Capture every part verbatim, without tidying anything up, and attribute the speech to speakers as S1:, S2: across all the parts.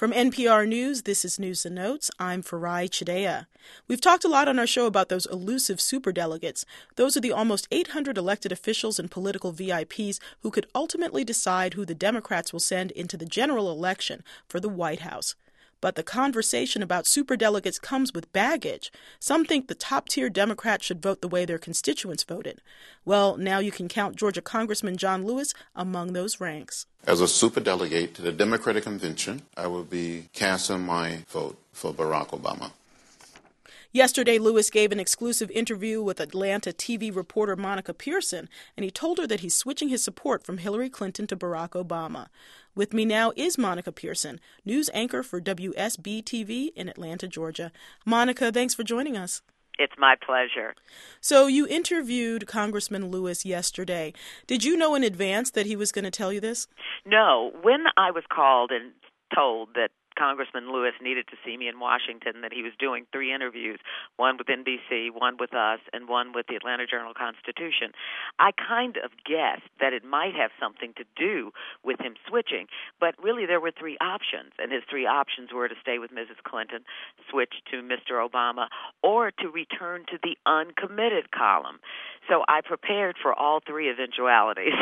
S1: From N P R News, this is News and Notes. I'm Farai Chidea. We've talked a lot on our show about those elusive superdelegates. Those are the almost eight hundred elected officials and political V I Ps who could ultimately decide who the Democrats will send into the general election for the White House. But the conversation about superdelegates comes with baggage. Some think the top-tier Democrats should vote the way their constituents voted. Well, now you can count Georgia Congressman John Lewis among those ranks.
S2: As a superdelegate to the Democratic Convention, I will be casting my vote for Barack Obama.
S1: Yesterday, Lewis gave an exclusive interview with Atlanta T V reporter Monica Pearson, and he told her that he's switching his support from Hillary Clinton to Barack Obama. With me now is Monica Pearson, news anchor for W S B T V in Atlanta, Georgia. Monica, thanks for joining us.
S3: It's my pleasure.
S1: So you interviewed Congressman Lewis yesterday. Did you know in advance that he was going to tell you this?
S3: No. When I was called and told that Congressman Lewis needed to see me in Washington, that he was doing three interviews, one with N B C, one with us, and one with the Atlanta Journal-Constitution, I kind of guessed that it might have something to do with him switching. But really there were three options, and his three options were to stay with Missus Clinton, switch to Mister Obama, or to return to the uncommitted column. So I prepared for all three eventualities.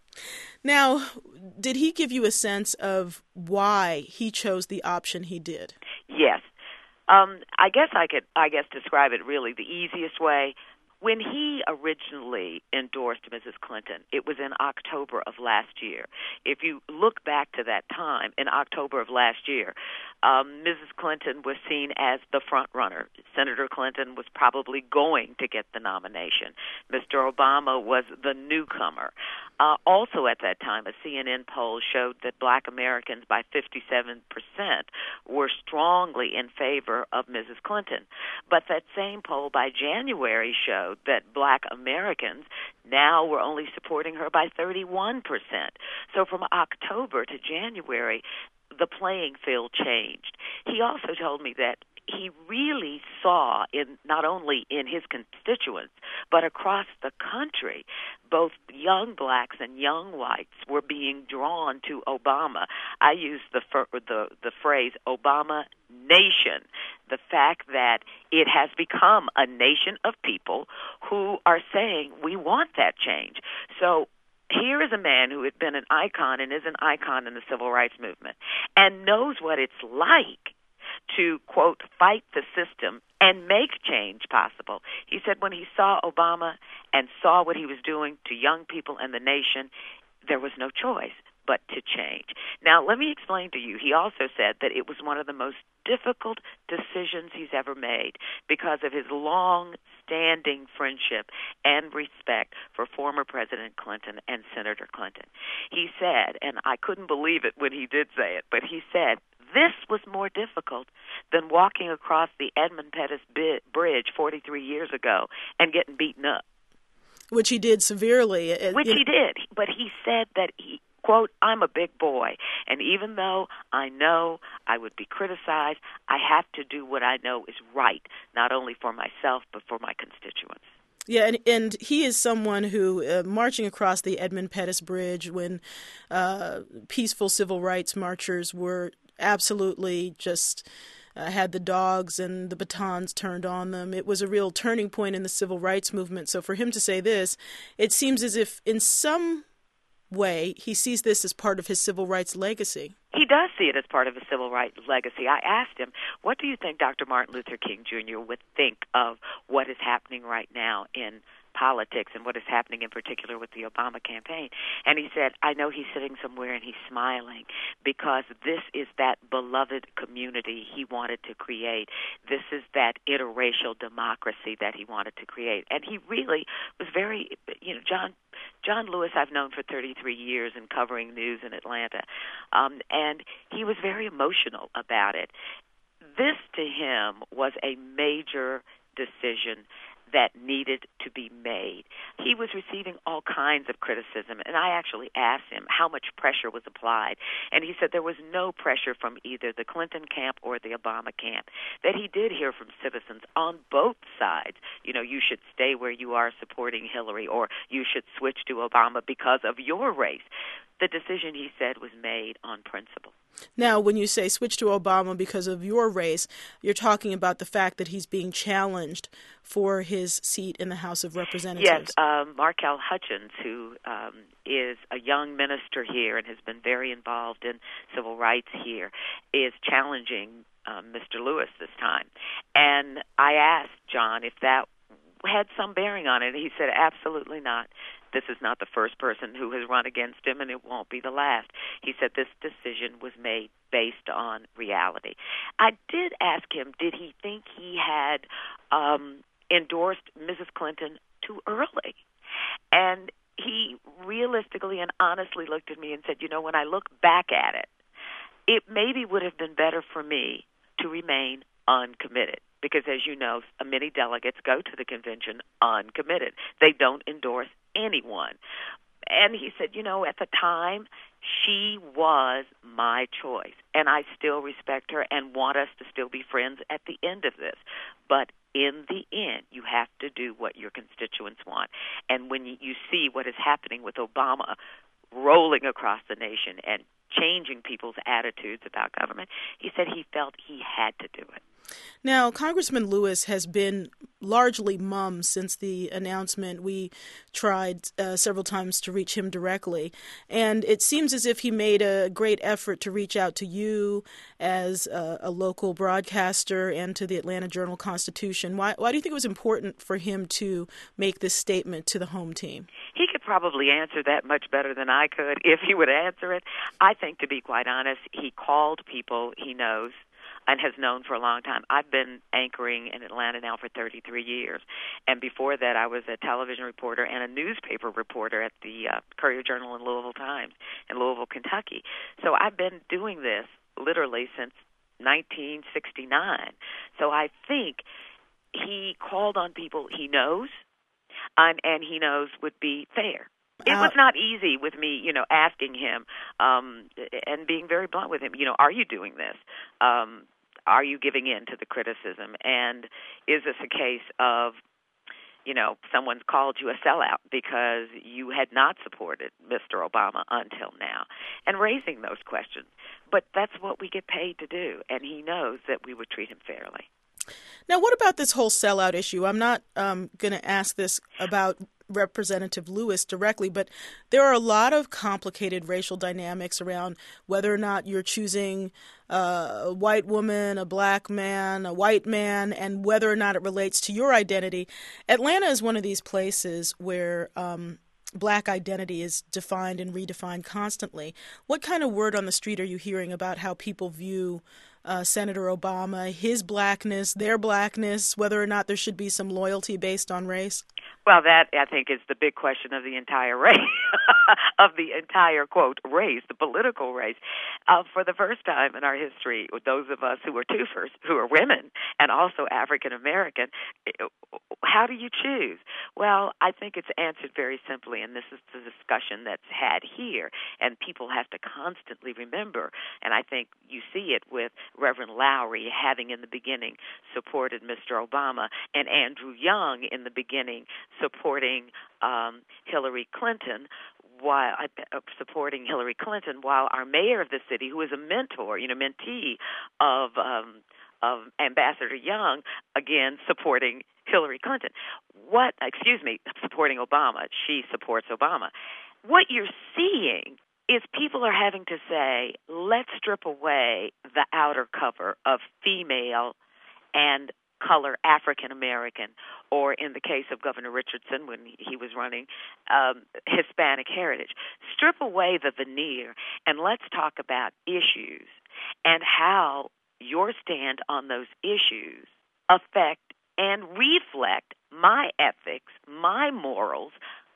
S1: Now, did he give you a sense of why he chose the option he did?
S3: Yes. Um, I guess I could, I guess, describe it really the easiest way. When he originally endorsed Missus Clinton, it was in October of last year. If you look back to that time, in October of last year, um, Missus Clinton was seen as the front runner. Senator Clinton was probably going to get the nomination. Mister Obama was the newcomer. Uh, also at that time, a C N N poll showed that black Americans by fifty-seven percent were strongly in favor of Missus Clinton. But that same poll by January showed that black Americans now were only supporting her by thirty-one percent. So from October to January, the playing field changed. He also told me that he really saw, in not only in his constituents, but across the country, both young blacks and young whites were being drawn to Obama. I use the the, the phrase Obama nation, the fact that it has become a nation of people who are saying, we want that change. So here is a man who had been an icon and is an icon in the civil rights movement and knows what it's like to, quote, fight the system and make change possible. He said when he saw Obama and saw what he was doing to young people and the nation, there was no choice but to change. Now, let me explain to you. He also said that it was one of the most difficult decisions he's ever made because of his long-standing friendship and respect for former President Clinton and Senator Clinton. He said, and I couldn't believe it when he did say it, but he said, this was more difficult than walking across the Edmund Pettus Bridge forty-three years ago and getting beaten up.
S1: Which he did severely.
S3: Which he did, but he said that he, quote, I'm a big boy, and even though I know I would be criticized, I have to do what I know is right, not only for myself, but for my constituents.
S1: Yeah, and, and he is someone who, uh, marching across the Edmund Pettus Bridge when uh, peaceful civil rights marchers were absolutely just uh, had the dogs and the batons turned on them. It was a real turning point in the civil rights movement. So for him to say this, it seems as if in some way he sees this as part of his civil rights legacy.
S3: He does see it as part of his civil rights legacy. I asked him, what do you think Doctor Martin Luther King Junior would think of what is happening right now in politics and what is happening in particular with the Obama campaign? And he said, I know he's sitting somewhere and he's smiling because this is that beloved community he wanted to create. This is that interracial democracy that he wanted to create. And he really was very, you know, John John Lewis I've known for thirty-three years in covering news in Atlanta, um, and he was very emotional about it. This to him was a major decision that needed to be made. He was receiving all kinds of criticism, and I actually asked him how much pressure was applied, and he said there was no pressure from either the Clinton camp or the Obama camp, that he did hear from citizens on both sides, you know, you should stay where you are supporting Hillary, or you should switch to Obama because of your race. the decision, he said, was made on principle.
S1: Now, when you say switch to Obama because of your race, you're talking about the fact that he's being challenged for his seat in the House of Representatives.
S3: Yes, um, Markell Hutchins, who um, is a young minister here and has been very involved in civil rights here, is challenging um, Mister Lewis this time. And I asked John if that had some bearing on it. He said, absolutely not. This is not the first person who has run against him, and it won't be the last. He said this decision was made based on reality. I did ask him, did he think he had um, endorsed Missus Clinton too early? And he realistically and honestly looked at me and said, you know, when I look back at it, it maybe would have been better for me to remain uncommitted. Because, as you know, many delegates go to the convention uncommitted. They don't endorse anyone. And he said, you know, at the time, she was my choice. And I still respect her and want us to still be friends at the end of this. But in the end, you have to do what your constituents want. And when you, you see what is happening with Obama rolling across the nation and changing people's attitudes about government, he said he felt he had to do it.
S1: Now, Congressman Lewis has been largely mum since the announcement. We tried uh, several times to reach him directly, and it seems as if he made a great effort to reach out to you as a, a local broadcaster and to the Atlanta Journal-Constitution. Why, why do you think it was important for him to make this statement to the home team?
S3: He could probably answer that much better than I could if he would answer it. I think, to be quite honest, he called people he knows and has known for a long time. I've been anchoring in Atlanta now for thirty-three years, and before that I was a television reporter and a newspaper reporter at the uh, Courier-Journal and Louisville Times in Louisville, Kentucky. So I've been doing this literally since nineteen sixty-nine. So I think he called on people he knows and, and he knows would be fair. It was not easy with me, you know, asking him um, and being very blunt with him, you know, are you doing this? Um, are you giving in to the criticism? And is this a case of, you know, someone's called you a sellout because you had not supported Mister Obama until now? And raising those questions. But that's what we get paid to do, and he knows that we would treat him fairly.
S1: Now, what about this whole sellout issue? I'm not um, going to ask this about Representative Lewis directly, but there are a lot of complicated racial dynamics around whether or not you're choosing uh, a white woman, a black man, a white man, and whether or not it relates to your identity. Atlanta is one of these places where um, black identity is defined and redefined constantly. What kind of word on the street are you hearing about how people view Uh, Senator Obama, his blackness, their blackness, whether or not there should be some loyalty based on race?
S3: Well, that, I think, is the big question of the entire race, of the entire, quote, race, the political race. Uh, for the first time in our history, those of us who are twofers, who are women, and also African-American, how do you choose? Well, I think it's answered very simply, and this is the discussion that's had here, and people have to constantly remember, and I think you see it with Reverend Lowry having in the beginning supported Mister Obama, and Andrew Young in the beginning supporting um, Hillary Clinton, while uh, supporting Hillary Clinton, while our mayor of the city, who is a mentor, you know, mentee of um, of Ambassador Young, again supporting Hillary Clinton. What? Excuse me, supporting Obama. She supports Obama. What you're seeing is people are having to say, let's strip away the outer cover of female and color African American, or in the case of Governor Richardson when he was running, um, Hispanic heritage. Strip away the veneer and let's talk about issues and how your stand on those issues affect and reflect my ethics, my morals,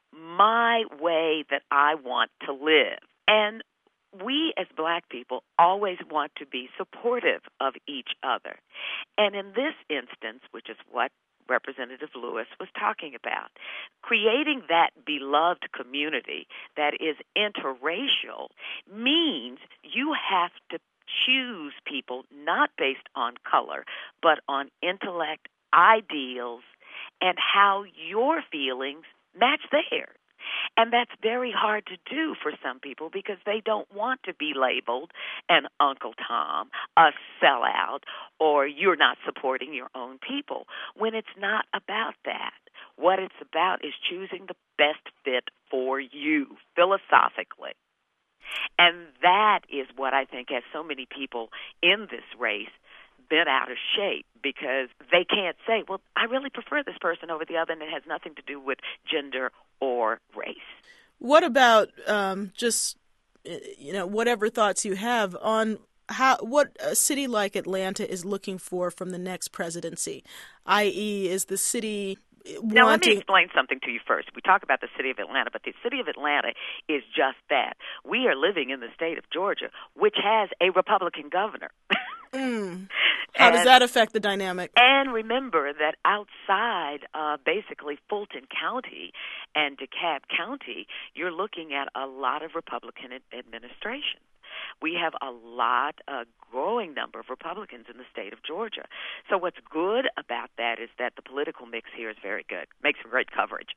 S3: my way that I want to live. And we as black people always want to be supportive of each other. And in this instance, which is what Representative Lewis was talking about, creating that beloved community that is interracial means you have to choose people not based on color, but on intellect, ideals, and how your feelings match theirs. And that's very hard to do for some people because they don't want to be labeled an Uncle Tom, a sellout, or you're not supporting your own people, when it's not about that. What it's about is choosing the best fit for you, philosophically. And that is what I think has so many people in this race been out of shape, because they can't say, well, I really prefer this person over the other, and it has nothing to do with gender or race.
S1: What about um, just, you know, whatever thoughts you have on how what a city like Atlanta is looking for from the next presidency, that is, is the city wanting...
S3: Now, let me explain something to you first. We talk about the city of Atlanta, but the city of Atlanta is just that. We are living in the state of Georgia, which has a Republican governor.
S1: Mm. How
S3: and,
S1: does that affect the dynamic?
S3: And remember that outside, uh, basically, Fulton County and DeKalb County, you're looking at a lot of Republican ad- administration. We have a lot, a growing number of Republicans in the state of Georgia. So what's good about that is that the political mix here is very good. Makes for great coverage.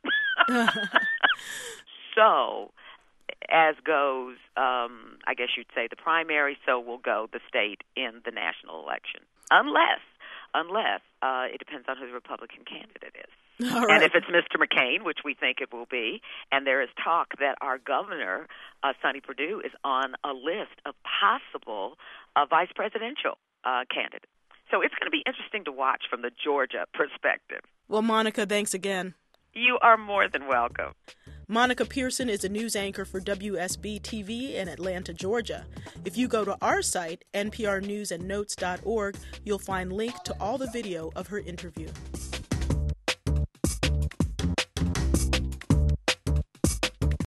S3: So, as goes, um, I guess you'd say the primary, so will go the state in the national election. Unless, unless, uh, it depends on who the Republican candidate is.
S1: All right.
S3: And if it's Mister McCain, which we think it will be, and there is talk that our governor, uh, Sonny Perdue, is on a list of possible uh, vice presidential uh, candidates. So it's going to be interesting to watch from the Georgia perspective.
S1: Well, Monica, thanks again.
S3: You are more than welcome.
S1: Monica Pearson is a news anchor for W S B T V in Atlanta, Georgia. If you go to our site, N P R news and notes dot org, you'll find link to all the video of her interview.